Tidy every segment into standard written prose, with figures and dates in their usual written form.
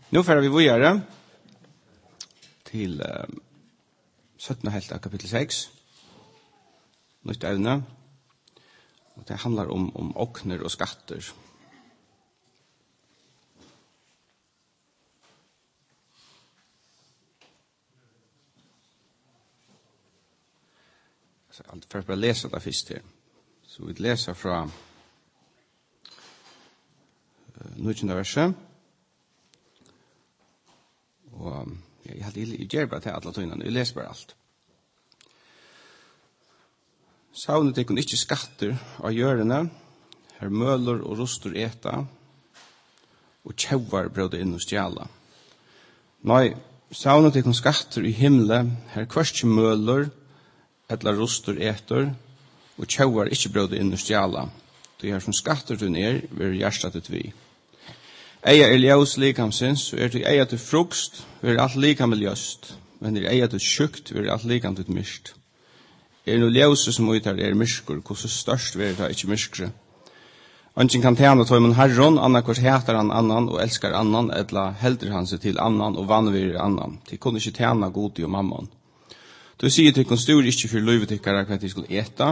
Nu får vi vidare till 17 helt av kapitel 6. Nytt ämne. Och det handlar om okner och skatter. För att bara läsa det först här. Så vi läser från 19. verset. Og jeg gjør bare til alle tøynene, jeg leser bare alt. Savnet ikke ikke skatter av hjørene, her møler og roster eta, og tjauvar brød inn og stjala. Nei, savnet ikke skatter i himmelen, her kvørste møler, etla roster eter, og tjauvar ikke brød inn og stjala. Det er som skatter du ned, vil hjertet vi. Eia ljøs likamsins, og til eia til frukst, vil alt likam ljøst, men eia til sjukt, vil alt likam til mist. No ljøse som uitar myrskur, hvordan størst vil det ikke myrskre. Anken kan tjene tog med herron, annakvart heter han annan og elskar annan, etla helder han seg til annan og vanvirer annan. De kunne ikke tjene god og mammon. Du sier til konstur ikke for løyvetikkere hva de skulle eta,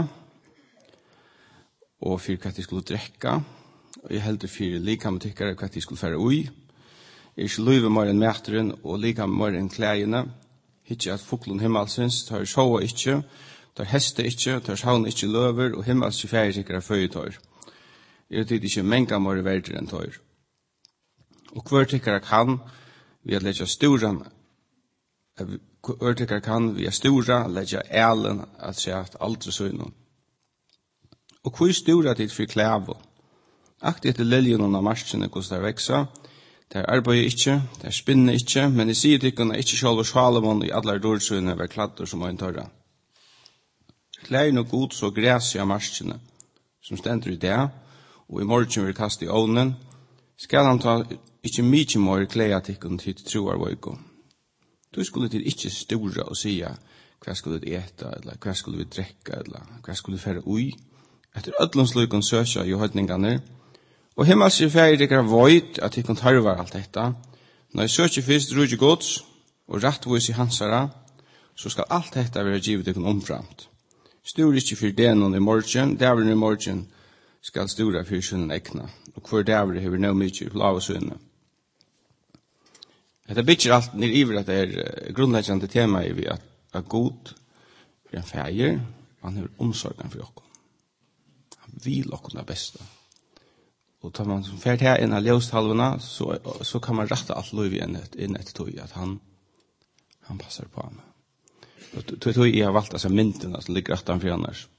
og for hva de skulle drekka, og jeg heldur for likametikkere hva de skulle fære ui. Jeg ikke løyve mer enn mæteren, og likam mer enn klægene. Ikke at fuklen himmelsins, tar sjåa ikke, tar heste ikke, tar sjån ikke løver, og himmels ikke fære sikkere føyetår. Jeg tid ikke menga mer verder enn tår. Og hver tikkere kan, vi at letja stora, hver tikkere kan, vi at stora, letja ælen, at se at aldri søgnen. Og hvor stora tid for klævo? Aktig etter liljonen av marskene hvordan det veksa, det arbeider ikke, det spinner ikke, men jeg sier til ikke selv Salomon i alle dårsøyene var kladder som en tørre. Klær noe god så græs av marskene, som stender i det, og i morgen vil kaste i ovnen, skal han ta ikke mye mer klær til ikke til troer vøyko. Du skulle til ikke store og sige hva skulle du ete, eller hva skulle du drekke, eller hva skulle du fære ui. Etter ødlånsløyken søkja i høydningene, og himmels i ferie ikke vøyt at de kan tarve alt dette. Når jeg søker først rujje gods og rettvis i hansara, så skal alt dette være givet ikke omframt. Stor ikke for denen i morgen, dævren i morgen skal stora for sønnen ekna, og hver dævren har nå mye lave sønne. Dette bytter alt ned iver at det grunnleggende tema i at god er en ferie, han har omsorgen for oss. Han vil oss det beste. Og tar man som ferd her inn av ljøstalvene, så kan man rette alt lov inn etter tog, at han passer på ham. Og tog jeg har valgt disse myntene som ligger rett for annars.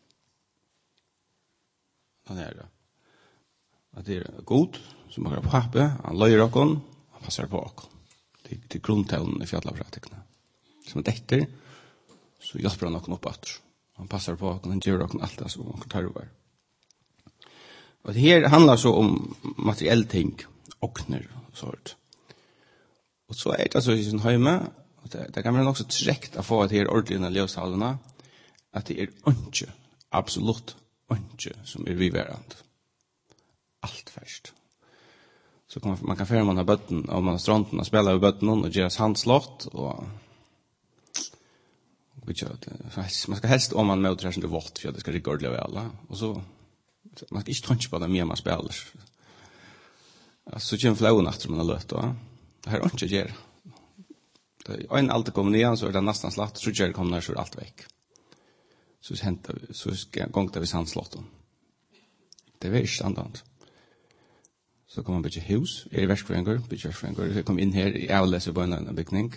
Han er det. At det er god, som har pappe, han løyer dere, han passer på dere. Det er grunntalen i fjallavpratikene. Som detter, så hjelper han dere opp etter. Han passer på dere, han gjør dere alt det som dere tar over. Og det her handlar så om materiell ting, okner og sånt. Og så er det altså i sin høyme, og det kan være nok så trekt å få at det her ordentlige løstalene, at det er ikke, absolutt ikke, som er viverand. Alt først. Så man kan føre man har bøtten, og man har strånten og spiller i bøtten, og gjør sandslått, og man skal helst om man møter her som det er vått, for det skal rikke ordentlig av alle, og så man skal ikke tønske på det mye man spiller. Så kommer flowen etter man har løtt, og det her er ikke gjør. En alt er kommet ned, så er det nesten slått, så gjør det kommer ned, så er alt vekk. Så gongte vi sandslått. Det var ikke standard. Så kom man bygge hus, i verskfrøyngur, jeg kom inn her i avlese på en bygning.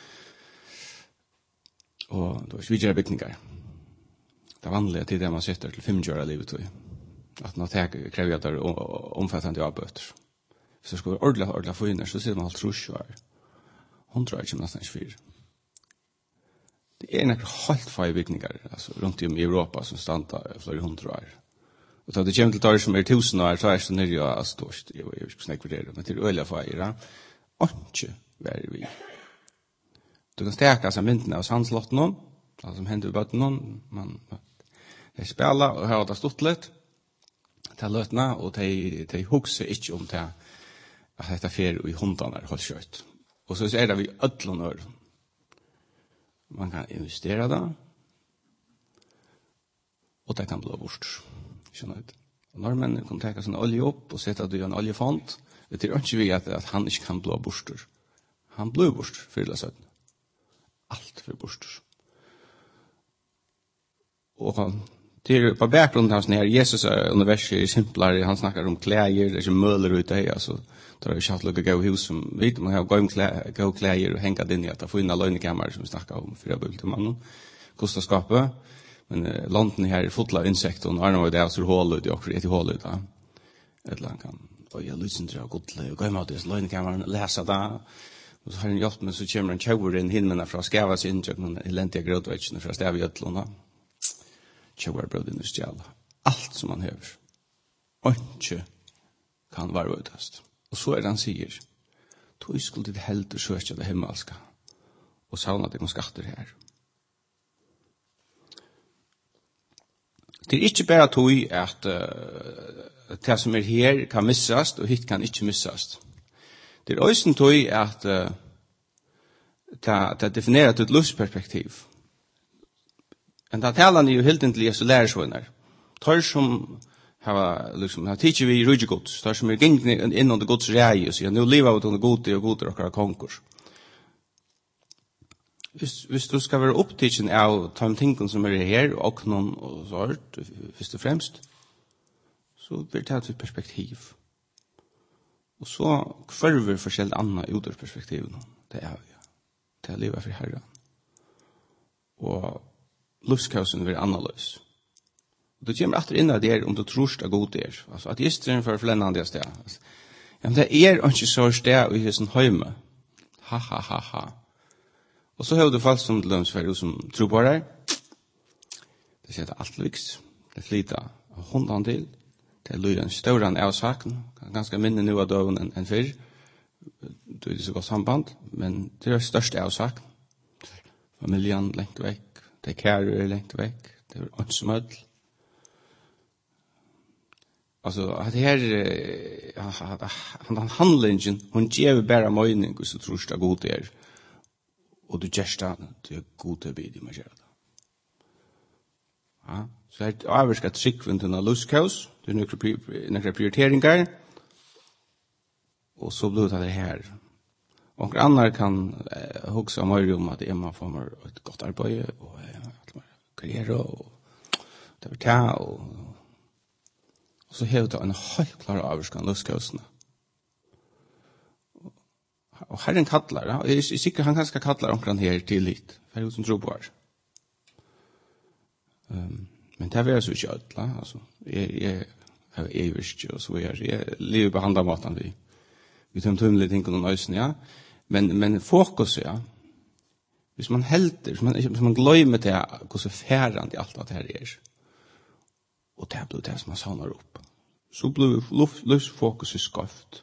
Og det var ikke videre bygninger. Det er vanlig til det man sitter til 5 år av livet tog. At når det krever at det er omfattende avbøter. Hvis det skulle være ordentlig forynner, så sitter man alt trus og 100 år kommer nesten ikke 4. Det er noen helt feil bygninger altså, rundt om i Europa som standa flere 100 år. Og da det kommer til år som er 1000 år, så er det så nere av størst. Jeg vet ikke hvordan jeg vurderer, men til øyla feil, ikke være vi. Du kan steka seg myndene av sandslotten, det som hender i bøtten, man spiller og har det stått litt, til løtene, og de hukser ikke om det at dette fer i hundarna har kjøtt. Og så er det vi ødlånør. Man kan investere det, og det kan bli bort. Skjønner du? Og norrmennene kan ta sin olje opp og sette det i en oljefond. Det er ikke vi at han ikke kan bli bort. Han blir bort, for det er alt for bort. Og det er på bakgrunnen av sånne her, Jesus er universet er simplere, han snakker om klæger, det er ikke møler ut det, altså, det er ikke alt lukket gå hus som, vet man har gå klæger og hengt inn i at det får inn av løgnekammer som vi snakker om, for jeg bøylte mannen, kosteskapet, men landen her er full av insekter, og nå er det altså hål ut, og et hål ut, et eller annet kan, og jeg lyser til å godle, og gå med til løgnekammeren, lese det, og så har han gjort, men så kommer en tjauer inn himmelen fra skæva sin, og noen elendige grødveitsene fra stev i Øtlånda, tjauer brød inn i stjæla. Alt som han hever, og ikke kan være utast. Og så er det han sier, tog skulle ditt helder søkja det himmelska, og savna deg om skatter her. Det er ikke bare tog at det som er her kan missast, og hit kan ikke missast. Det er også tog at det definerer et livsperspektiv. Men det taler jo helt til Jesu lærersvønner. Tar som har tidsi vi i rydgjegods, tar som er gengning innom det gods rei, og sier, nå livet av det gode og gode og konkurs. Hvis du skal være opptidsen av de tingene som er her, og noen og sånt, først og fremst, så blir det et perspektiv. Og så kvarver forskjellig annet ut av perspektivet. Det er vi. Det er livet for Herren. Og livskausen blir annerledes. Og det kommer etter inn av det om du tror det er god der. Altså at gisteren for flennende sted. Ja, men det er ikke så sted i hessen høyme. Ha, ha, ha, ha. Og så har du fast som lønnsferdig som tror på deg. Det sier det alt lyks. Det flyter hundene til. Det lyder en større avsaken. Ganske minne nå av døven enn før. Det er ikke så godt samband. Men det er største avsaken. Familien lengt vekk. Det er kære lengt vekk. Det er ønsmødel. Altså, at her, han handlingen, hun gjør bare mening hvis du tror det er god der. Og du gjør det er god til å bli med gjør det. Ja, så er det avvarska tryggven til noen luskaus, det er noen prioriteringer, og så blir det her. Og andre kan huske mer om at man får et godt arbeid, og karriere, og det vil ta, og så har det en helt klar avvarska luskausene. Og Herren kallar, og jeg er sikker han kanskje kallar omkring her til litt, for jeg som tror på her. Men det er så ikke ødla, altså. Jeg har evigt, og så er jeg lever på handamaten vi tømmelige ting og noen øyne, ja. Men fokus, ja. Hvis man helter, hvis man gløymer til hvordan færende alt det her er, og det blir det som man savner opp, så blir livsfokuset skøft.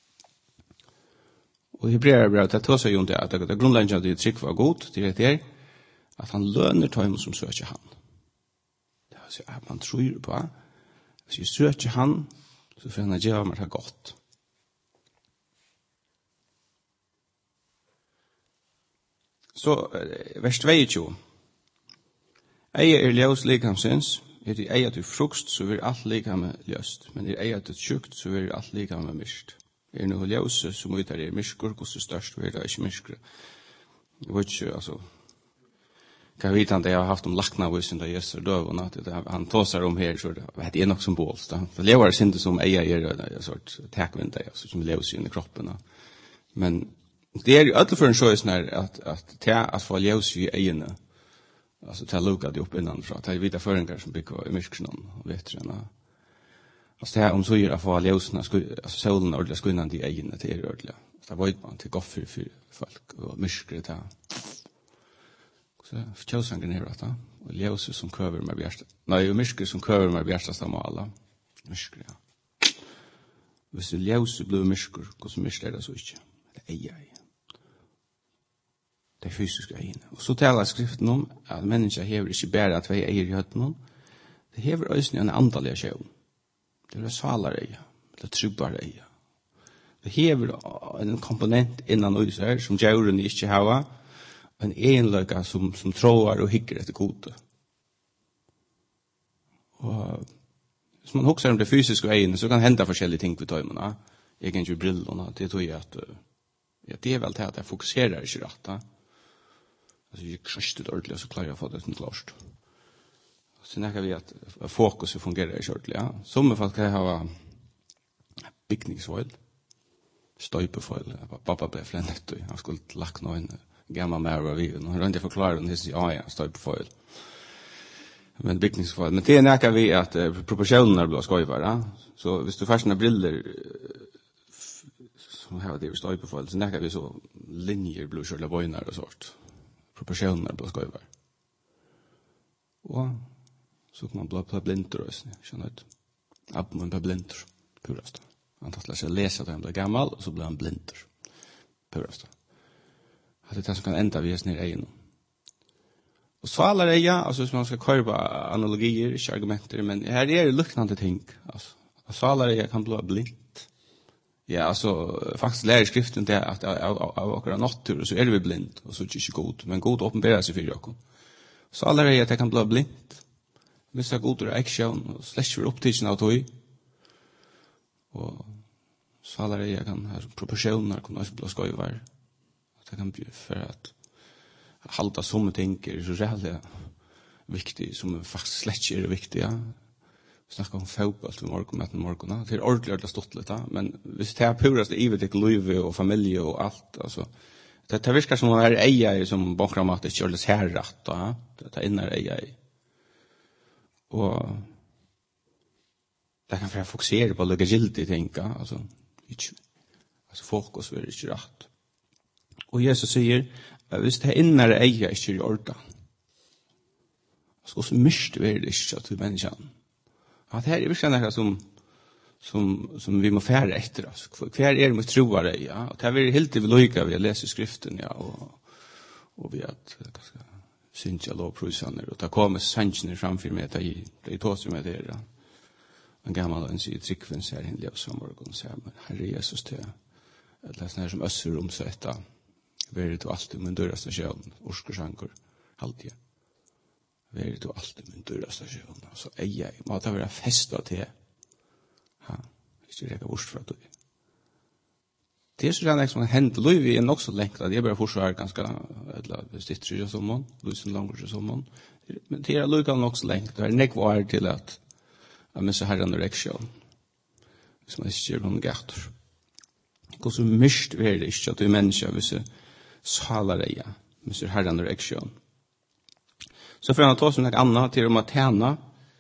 Og Hebreerbrevet, det tar seg jo om det, at det grunnleggen av det trygg var god, det er at han lønner tøym som søker han. Det er altså at man tror på, hvis jeg søker han, så får han gjøre meg det godt. Så, vers 22. Eie ljøs likamsins, det eie til frukst, så vil alt likame ljøst, men eie til tjukt, så vil alt likame mist. Noe ljøse som ut er mysker, hvordan størst vil det ikke mysker. Jeg vet ikke, altså, hva vet han det jeg har haft om laknavusen da Jesus er døv, og han tåser om her, så det er nok symbolst. Det lever ikke som eier en sort takvind, som ljøs inn i kroppen. Men det er jo alle for en sånn her, at få ljøs i eierne, altså til å lukke det opp innanfra, til å vite føringer som bygger i myskene, og vet du, alltså det här om så gör att få ljusen, alltså solen ordentligt skunnande i egna till er ordentligt. Så det var ju man till goffer för folk och myskret här. Så tjausangen är det, och ljuset som köver med bjärsta. Nej, och myskret som köver med bjärsta stamma alla. Myskret, ja. Hvis ljuset blir mysker, hvordan mysker är det så inte? Det är jag. Det är fysiska egna. Och så talar skriften om att människa hever inte bara att vi äger i hötten. Det hever också en andaliga sjön. Det er svalar eia, det er trubbar eia. Det hever en komponent innan oss her, som djauren ikke har, en egenløyga som tror og hikker etter gode. Og hvis man husker om det fysiske øynene, så kan hända forskjellige ting ved tøymene. Jeg kan ikke brillene, det tror jeg at det vel til at jeg fokuserer ikke rett. Altså, jeg krystet ordentlig, så klarer jeg å få det til klart. Så nekker vi at fokuset fungerer ikke ordentlig. Ja. Som folk kan ha bygningsfeil, støypefeil. Pappa ble flennet, og han skulle lagt noen gammal med over viven. Og han rønte forklare den, og sier, ja, støypefeil. Men bygningsfeil. Men det nekker vi at proporsjonene blir skøyvere. Så hvis du først har briller, som har det støypefeil, så nekker vi så linjer blir kjørt av bøyner og sånt. Proporsjonene blir skøyvere. Og så kan man bli blinter også, skjønner du? Man blir blinter, purast. Han tatt seg lese at han ble gammal, og så ble han blinter, purast. At det er det som kan enda via sin egen. Og svalar eia, altså hvis man skal køyre analogier, ikke argumenter, men her er det lukknande ting. Altså, svalar eia kan bli blind. Ja, altså, faktisk lærer skriften det at av akkurat natur, så er vi blind, og så er det ikke god, men god åpenberer seg for dere. Svalar eia at jeg kan bli blind. Hvis det er god og aksjon, og slett for opptidsen av tog. Og svalar eia kan ha proporsjoner, kan også bli skøyvar. At det kan bli for at halda somme ting er så reallig viktig, som faktisk slett ikke er viktig. Ja. Vi snakker om fotball til morgen. Det er ordentlig stått litt, men hvis det er purast i vet ikke liv og familie og alt, altså, det virker som å være eier som bankram at det ikke er litt herrett, det er inner eier. Og det kan være fokusere på å lukke gildig ting, altså fokus vil ikke rett. Og Jesus sier, hvis det er innere eier ikke i orda, så mist vi det ikke til menneskene. At her er virkelig noe som vi må fære etter oss. Hver er vi troere, ja. Og det er vi helt til vi lykker ved å lese skriften, ja. Og vi at synge lovprusene, og ta komme sannsene framfor meg, det er tåser med dere. En gammel en sier, tryggven ser henne løs om morgenen, sier, men Herre Jesus til, det er sånn her som øsser omsøtta, være du alltid min døra stasjon, orskersanker, alltid. Være du alltid min døra stasjon, så jeg må ta være festet til, ikke rekke bort fra deg. Det er så gjerne som hender, Louis er nok så lengt, at jeg bare forsvarer ganske, eller stitter ikke som man, Louis er langer som man, men det er Louis nok så lengt, det er nekvar til at jeg misser herren og reksjon, hvis man ikke gjør noen gater. Og så mist vi det ikke at du er menneske, hvis jeg salar eia, misser herren og reksjon. Så for han ta som noe annet til å tjene.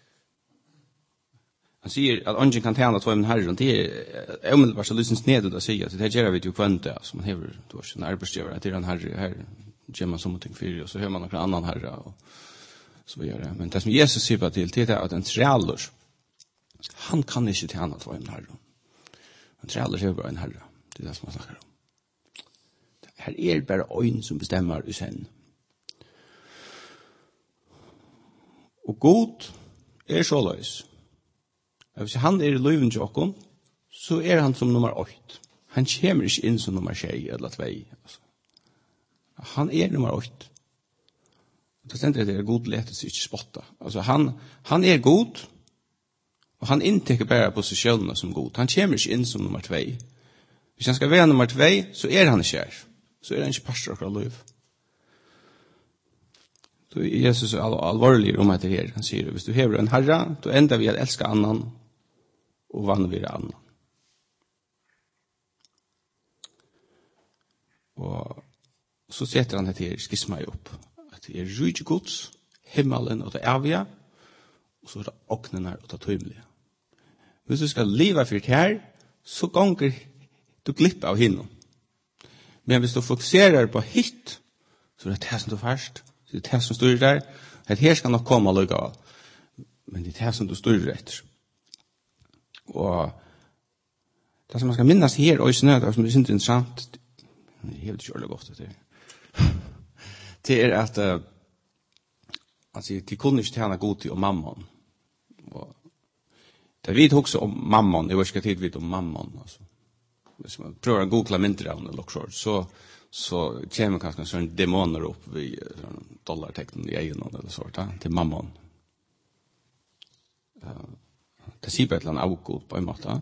Han sier at ånden kan tjene två med herren. Det er umiddelbart så lysens ned ut å si at det gjør vi jo kvønte. Altså man hever en arbeidsgiver. Det er en herre her. Gjør man sånne ting for, og så hører man noen annen herre. Og så gjør det. Men det som Jesus sier på til, det er at en trealer, han kan ikke tjene två med herren. En trealer er bare en herre. Det er det som han snakker om. Her er bare øyn som bestemmer i sen. Og god er så løs. Hvis han er i løyven til åkken, så er han som nummer 8. Han kommer ikke inn som nummer 6 eller 2. Altså. Han er nummer 8. Det stender det er god letelse, ikke spotta. Altså, han er god, og han inntekker bare posisjonene som god. Han kommer ikke inn som nummer 2. Hvis han skal være nummer 2, så er han ikke her. Så er han ikke pastor akkurat løyv. Så Jesus er alvorlig om at det her. Han sier, hvis du hever en herre, då ender vi at elska annan, og vanvire annan. Og så setter han det her skisma opp. At det er rydde gods, himmelen og det evige, og så er det åknene og det tøymelige. Hvis du skal leve for det her, så ganger du glipp av hinnom. Men hvis du fokuserer på hitt, så er det det som du først. Så det er det som styrer der. At her skal nok komme og lykke av. Men det er det som du styrer etter. Og det som man skal minnes her, og i snø, det som er interessant, det er helt kjørlig godt det det er at altså, de kunne ikke tjene god til om mammon. Og det vet også om mammon, det var ikke tid vidt om mammon. Altså. hvis man prøver å googla mindre av noe så kommer kanskje sånne demoner opp vid dollarteknen i egen eller så, til mammon. Det sier bare et eller annet avgod på en måte.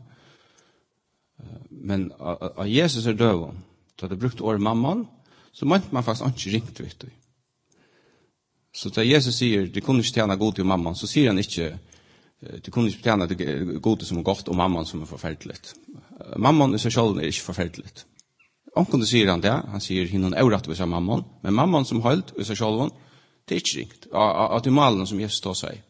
Men av Jesus død, da det brukte året mammon, så måtte man faktisk ikke ringt, vet du. Så da Jesus sier, de kunne ikke tjene god til mammon, så sier han ikke, de kunne ikke tjene det gode som er godt, og mammon som er forferdelig. Mammon i seg selv er ikke forferdelig. Omkunde sier han det, han sier hinnon euratvis av mammon, men mammon som holdt i seg selv, det er ikke ringt, av de malene som Jesus tog seg.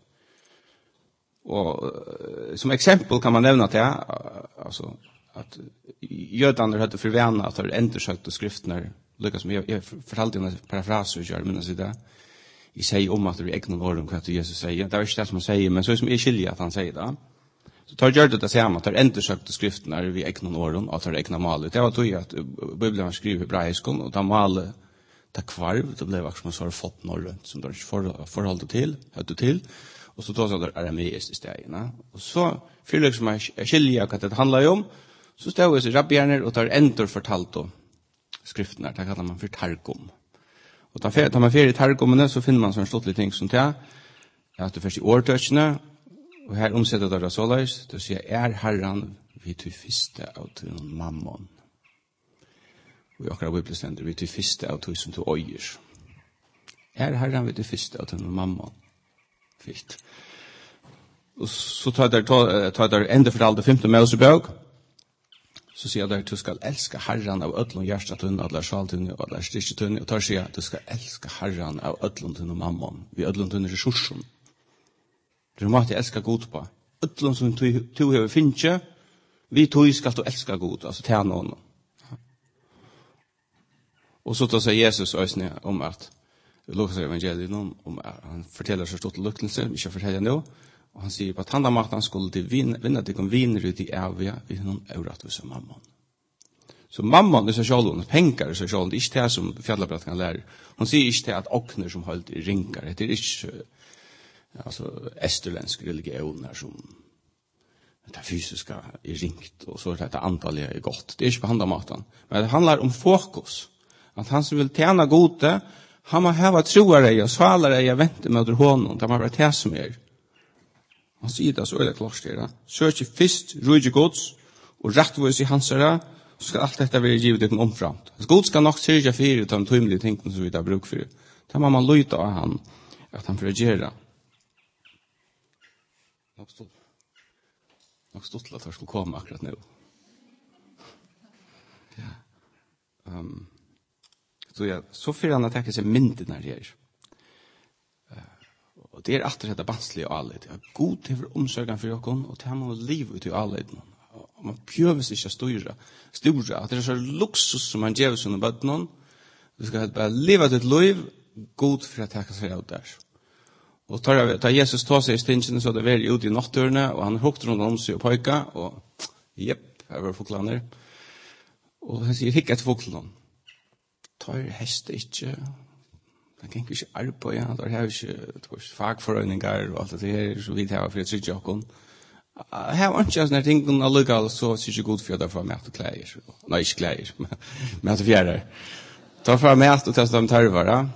Og som eksempel kan man nevne at altså, at jødene hadde forvene at det undersøkte skriftene, lykkes som jeg fortalte en parafrase, jeg minnes i det, jeg sier om at det er ikke noen ord om hva Jesus sier, det er ikke det som han sier, men så er det som jeg skiljer at han sier det. Så tar gjør det samme, at det undersøkte skriftene vi ikke noen ord om, at det er ikke noe malet. Det var tog at Bibelen skriver hebraisk, og da malet det kvarv, det ble akkurat som så har fått noe som det ikke forholdet til, høyde til, og så tar det arameist i stedet. Og så fyller som jeg skiljer hva det handler om, så står det rabbierner og tar ender fortalt om skriftene, det kaller man for targum. Og tar man fer i targumene, så finner man sånne stortlige ting som det, at det først i årtøkene, og her omsetter det såleis, det sier, herran vi til fyrste av til mammon. Og i akkurat bibelstender, vi til fyrste av til som til øyer. Herran vi til fyrste av til mammon. Fyrst. Og så tar der enda for alle 15 Mosebok, så sier der, du skal elske herran av ødlom hjertetun, og sjaltun, og styrketun, og tar sier, du skal elske herran av ødlom til mammon, vi ødlom til ressursen. Du måtte elska god på. Utlån som du har finnet, vi tog skal du elska god, altså til noen. Og så tar seg Jesus også om at Lukas evangeliet om at han forteller så stort luktelse, vi skal fortelle nå, og han sier på at han da måtte han skulle til vinne til å vinne ut i evige i noen euratvis av mammon. Så mammon i seg selv, penger i seg selv, det er ikke det som fjallabrat kan lære. Hun sier ikke det at åkner som holdt i ringar, det er ikke alltså esterländsk religion här som det fysiska är ringt och så det antalliga är gott. Det är inte på handamaten. Men det handlar om fokus. Att han som vill tjäna gode, han må hava troare och svalare jag väntar med honom. Det må vara det som är. Han säger det så är det klart det. Søk först rujje gods och rättvis i hans ära, så ska allt detta vara givet ett omframt. God ska nog sörja för de tumliga ting som vi har bruk för. Det må man lyta av han att han förgera. Nog stort til at det skulle komme akkurat nå. Ja. Så får han attacker seg mynden her. Og det at det banslige og alle. God til omsorgen for dere, og til han liv ut i alle. Og man prøver ikke store. At det så luksus som man gjør sånne bøttene. Du skal bare leve ditt liv, god for å takke seg av der. Og da Jesus tar seg i stinsen, så det var ute i nattørene, og han hukte rundt om seg og pøyka, og jepp, her var fuklene. Og han sier, hikk etter fuklene. Tar hest ikke, han kan ikke arbeide, han tar ikke fagforøyninger, og alt det her, så vidt her var for et sitt jokken. Her var ikke sånne ting, allikevel, så sier ikke god for at jeg får mat og klær. Nei, ikke klær, mat og fjerde. Tar fra mat og testa om tarver, ja.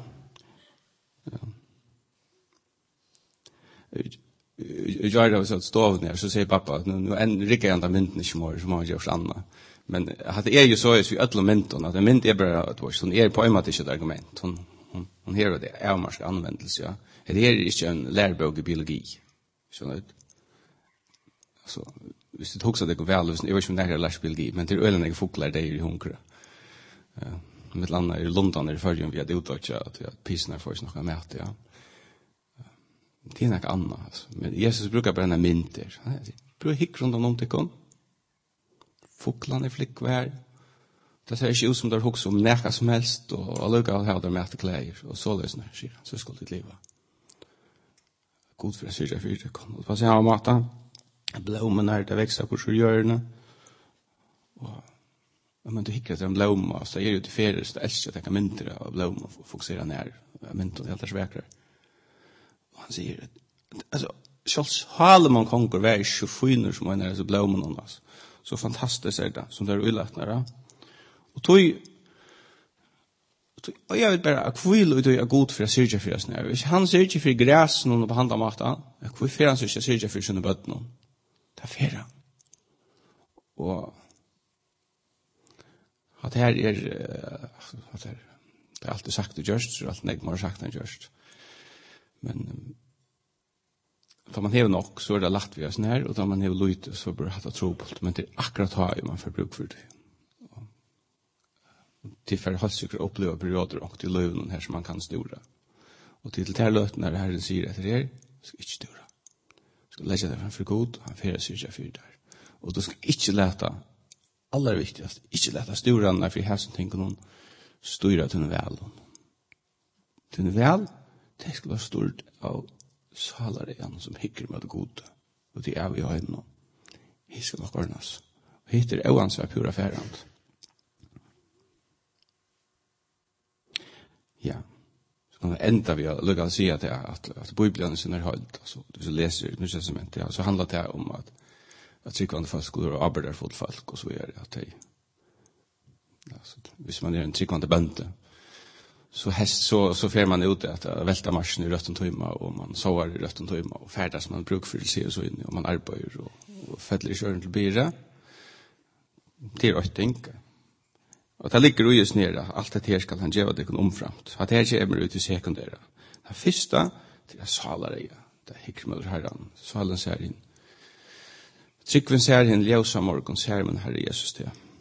Jag gör det så att stoven där så säger pappa att nu rycker jag inte mynden i smör som har gjort annat. Men att det är ju så att vi alla mynten att en mynt är bara att vara sån är på en måte inte ett argument. Hon hör det är marsk användelse ja. Det är inte en lärbok i biologi. Så det så visst det också det går väl jag vet inte när lärs biologi men det är ölen fåglar det är ju hungriga. Med landa i London i förrjun vi hade utåt att pisarna får sig något mat ja. Det är något annat. Men Jesus brukar bränna mynter. Brukar hick runt om till kon. Fåglarna är flickvär. Det ser inte ut som det har också om näka som helst. Och alla har där med kläder. Och så lösnar det. Så ska det leva. God för att syrja för det kon. Och vad säger han om maten? Blommen är det växer på sjörna. Och men du hickar till en blomma. Så är det ju till färre. Så älskar att jag kan mynter av blomma. Och fokusera ner. Mynten helt sväkrar. Han säger att alltså Charles Halman konkur var ju 24 som han är så blommen alltså så fantastiskt det som det ullagtnare. Og jeg vet bare, hvor vil du er god for å syrge for oss nær? Hvis han syrger for græsen og behandler maten, hvor får han syrge for sine bøttene? Det er fer han. Og at her det er alltid sagt og gjørst, så alltid jeg må ha sagt og gjørst. Men da man hever nok, så det lagt vi oss nær, og da man hever lite, så bør det ha trobult. Men det akkurat har man får bruk for det. Til for å oppleve perioder og til løvnen her som man kan stora. Og til løten her Herren sier etter her, skal ikke stora. Skal legge det framfor god, han fyrir syrja fyrir der. Og du skal ikke lete, aller viktigast, ikke lete storene for her som tenker noen styra til noen vel. Til noen vel, det skal være stort av salarian som hikker med det gode. Og det er vi har nå. Hit skal nok ordnes. Og hit er oansvar pura færand. Ja, så kan det enda vi har lukket å si at Bibelen sin holdt, altså, hvis du leser Nye Testamentet, ja, så handler det om at tryggvande folk skulle arbeide for folk, og så er det at de, altså, hvis man er en tryggvande bønte, så fer man ut at velta marsjen i røtten tøyma, og man sover i røtten tøyma, og ferdas man bruker for å se så inn, og man arbeider, og fettler i kjøren til byre. Det er åtte ting. Og det ligger ui oss nere, alt dette her skal han gjøre det omframt. At her kommer ut i sekundæra. Det første, det er salareia. Det er hikker herran. Salen ser inn. Tryggven ser inn, ljøsa morgon ser man herre Jesus til.